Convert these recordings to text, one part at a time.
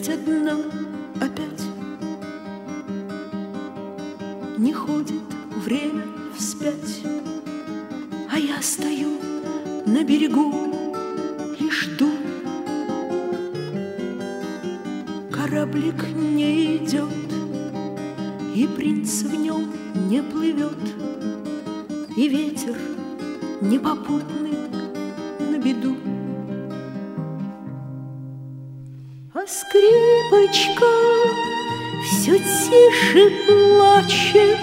опять одна, опять. Не ходит время вспять, а я стою на берегу и жду. Кораблик не идет, и принц в нем не плывет, и ветер непопутный на беду. А скрипочка все тише плачет.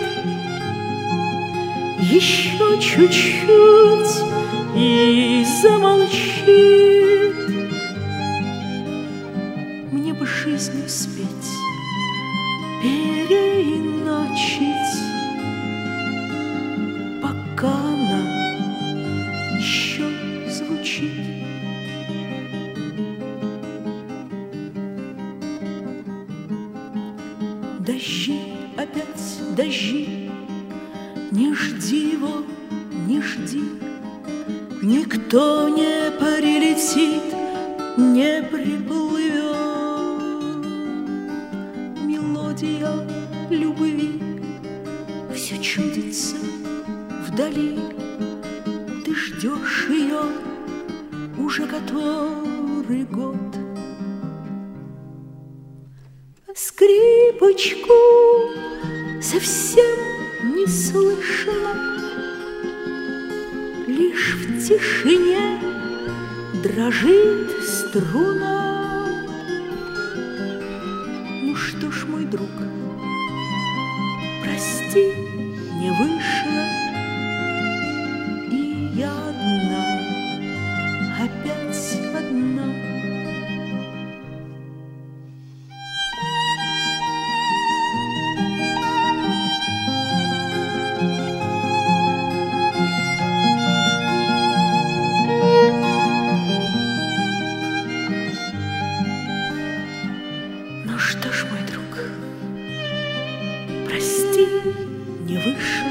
Еще чуть-чуть и замолчит. Мне бы жизнь успеть переиначить, пока она еще звучит. Дожди, опять дожди, не жди его, не жди. Никто не прилетит, не приплывет. Мелодия любви все чудится вдали. Ты ждешь ее уже который год. Скрипочку совсем не слышно, лишь в тишине дрожит струна. Ну что ж, мой друг, прости, не вышло, и я одна, опять одна. Ну что ж, мой друг, прости, не вышло.